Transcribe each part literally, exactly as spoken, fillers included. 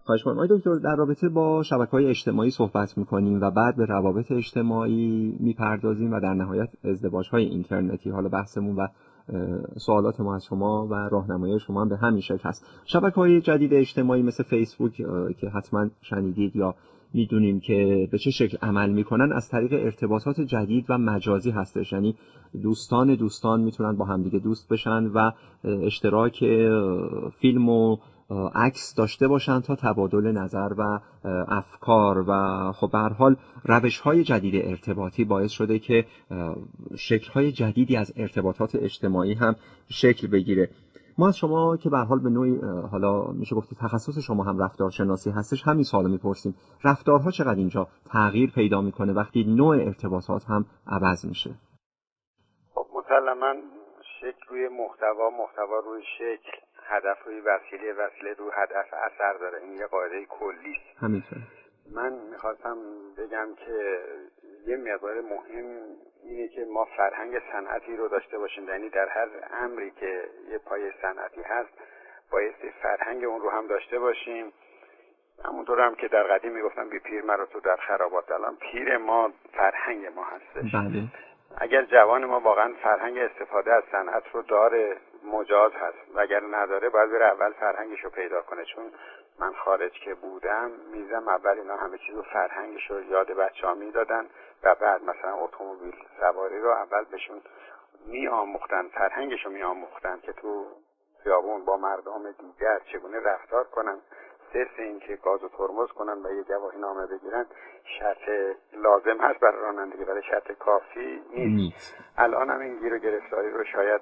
خواهش می‌کنم. آقای دکتر، در رابطه با شبکه‌های اجتماعی صحبت می‌کنیم و بعد به روابط اجتماعی می‌پردازیم و در نهایت ازدواج‌های اینترنتی. حالا بحثمون و سوالات ما از شما و راهنمایی شما هم به همین شکل هست. شبکه‌های جدید اجتماعی مثل فیسبوک که حتما شنیدید یا میدونیم که به چه شکل عمل میکنن، از طریق ارتباطات جدید و مجازی هستش. یعنی دوستان دوستان میتونن با همدیگه دوست بشن و اشتراک فیلم و عکس داشته باشن تا تبادل نظر و افکار و خب به هر حال روش‌های جدید ارتباطی باعث شده که شکل‌های جدیدی از ارتباطات اجتماعی هم شکل بگیره. ما از شما که به هر حال به نوعی حالا میشه گفت تخصص شما هم رفتارشناسی هستش، همین سوالو میپرسیم: رفتارها چقدر اینجا تغییر پیدا میکنه وقتی نوع ارتباطات هم عوض میشه؟ خب مسلماً شکل روی محتوا، محتوا روی شکل، هدف روی وسیله، وسیله روی هدف اثر داره. این یه قاعده کلی است. همینطور. من میخواستم بگم که یه مقدار مهم اینه که ما فرهنگ صنعتی رو داشته باشیم. یعنی در هر امری که یه پایه صنعتی هست بایستی فرهنگ اون رو هم داشته باشیم. همونطور هم که در قدیم میگفتم بی پیر مرا تو در خرابات، الان پیر ما فرهنگ ما هستش. بله. اگر جوان ما واقعا فرهنگ استفاده از صنعت رو داره مجاز هست، و اگر نداره باید بره اول فرهنگش رو پیدا کنه. چون من خارج که بودم میزم اول اینا همه چیز رو فرهنگش رو یاد بچه ها میدادن و بعد مثلا اتومبیل سواری رو اول بهشون می آموختن، فرهنگش رو می آموختن که تو خیابون با مردم دیگر چگونه رفتار کنن. صرف این که گاز و ترمز کنن و یه گواهی نامه بگیرن شرط لازم هست برای رانندگی، ولی شرط کافی نیست. الان هم این گیر و گرفتاری رو شاید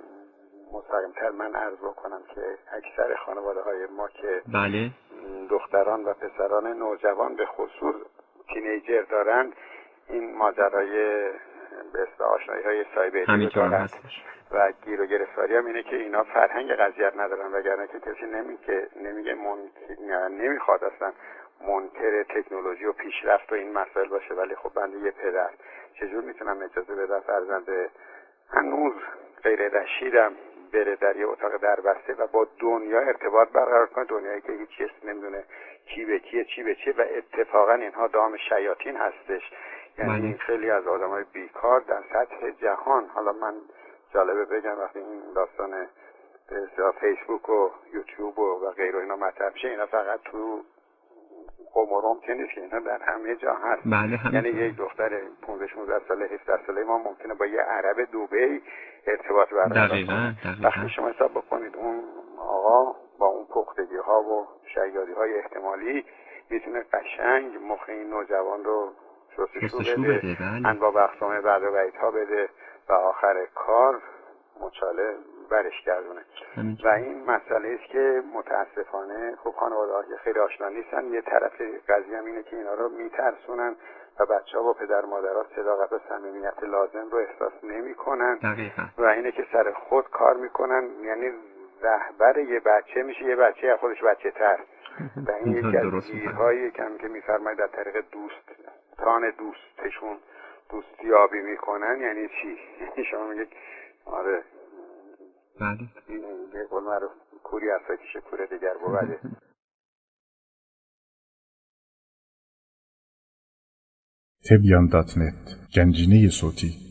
مستقیم‌تر من عرض بکنم که اکثر خانواده های ما که بله. دختران و پسران نوجوان به خصوص تینیجر دارن، این ماجرای به اصطلاح آشنایی‌های سایبری رو دارن و گیر و گرفتاری هم اینه که اینا فرهنگ قضیه ندارن، وگرنه که کسی نمیگه نمیگه نمیخواد اصلا منکر تکنولوژی و پیشرفت و این مسائل باشه. ولی خب بنده یه پدر چجور میتونم اجازه بدم فرزند هنوز غیر رشیدم بره در یه اتاق دربسته و با دنیا ارتباط برقرار کنه، دنیایی که هیچ چیز نمیدونه کی به کیه چی به چیه و اتفاقا اینها دام شیاطین هستش. یعنی خیلی از آدمای بیکار در سطح جهان، حالا من جالبه بگم وقتی این داستان فیسبوک و یوتیوب و, و غیره اینا مطرح شه، اینا فقط تو قمرم که نیست، اینا در همه جا هست. بله یعنی یک دختر پانزده شانزده ساله هفده ساله ما ممکنه با یه عرب دبی ارتباط برقرار کنه. وقتی شما حساب بکنید اون آقا با اون پختگی ها و شیادی های احتمالی میتونه قشنگ مخ این نوجوان رو شستشو بده، بده انواع و اقسام بعد و بعید ها بده و آخر کار مچاله برش گردونه. و این مسئله است که متاسفانه خب خانواده‌ها که خیلی آشنا نیستن. یه طرف قضیه هم اینه که اینا رو میترسونن و بچه‌ها و پدر مادرها صداقت و صمیمیت لازم رو احساس نمی‌کنن و اینه که سر خود کار میکنن. یعنی رهبر یه بچه میشه یه بچه از خودش بچه تر و این یکی از گیرهایی که هم که میفرماید در طریق دوست تان دوستشون دوستیابی میکنن. یعنی چی؟ یعنی شما میگید آره بله این یه قول معروف کوری از فکرش کوره دیگر بوده. تبیان دات نت، گنجینه صوتی.